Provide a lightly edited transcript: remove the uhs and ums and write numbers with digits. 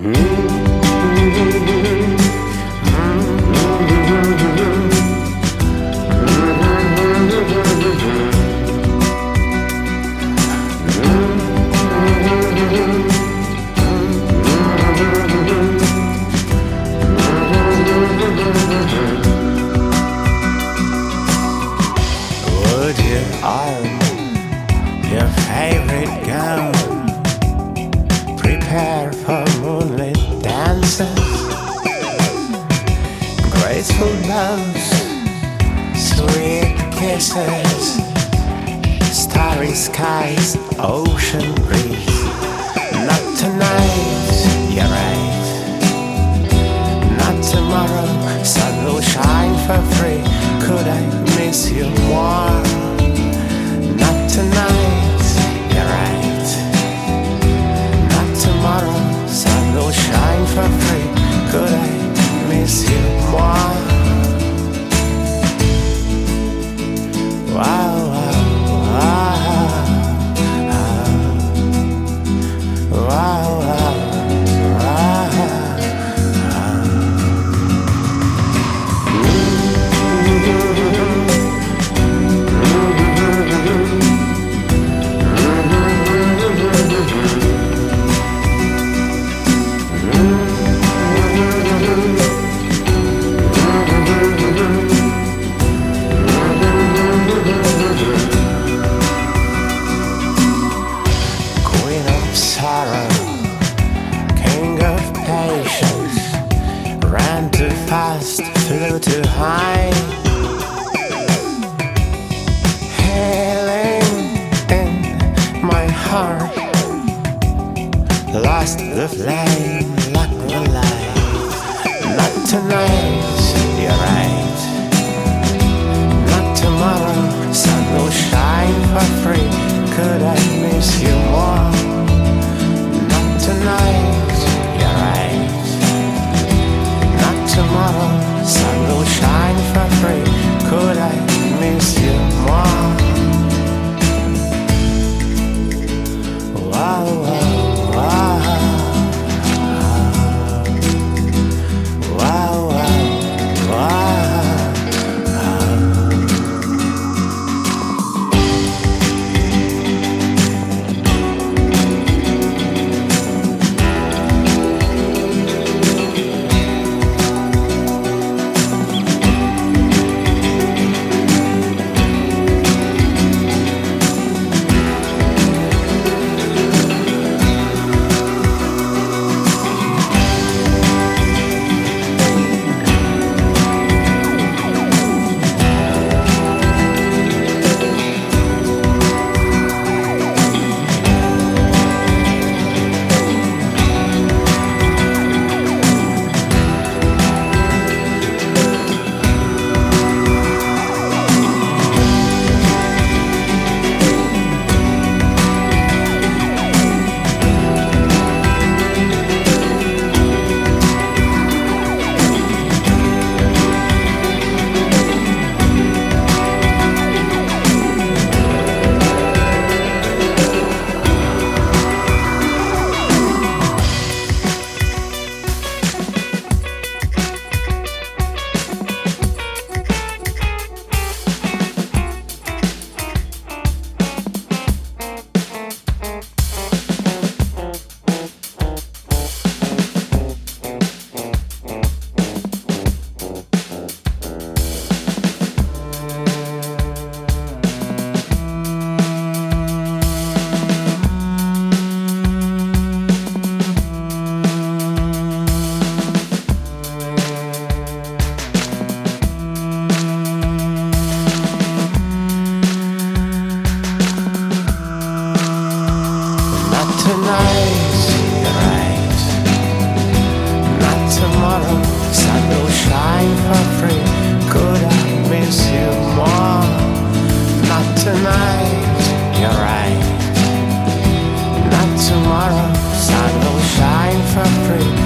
Would you own your favorite gown? Prepare for moonlit dances, graceful bows, sweet kisses, starry skies, ocean breeze. Not tonight, you're right. Not tomorrow, sun will shine for free. Could I miss you more? Not tonight, you're right. Not tomorrow, sun will shine for free. Could I miss you more? Wow, wow, wow, wow, wow. Sorrow, king of patience, ran too fast, flew too high, healing in my heart, lost the flame like the light. Not tonight, you're right. Not tomorrow, sun will shine for free. Could I miss you more? Tonight, you're right. Not tomorrow, sun will shine for free. Could I miss you more? Wow, wow, wow. Wow, wow, wow. Tonight, you're right. Not tomorrow, sun will shine for free. Could I miss you more? Not tonight, you're right. Not tomorrow, sun will shine for free.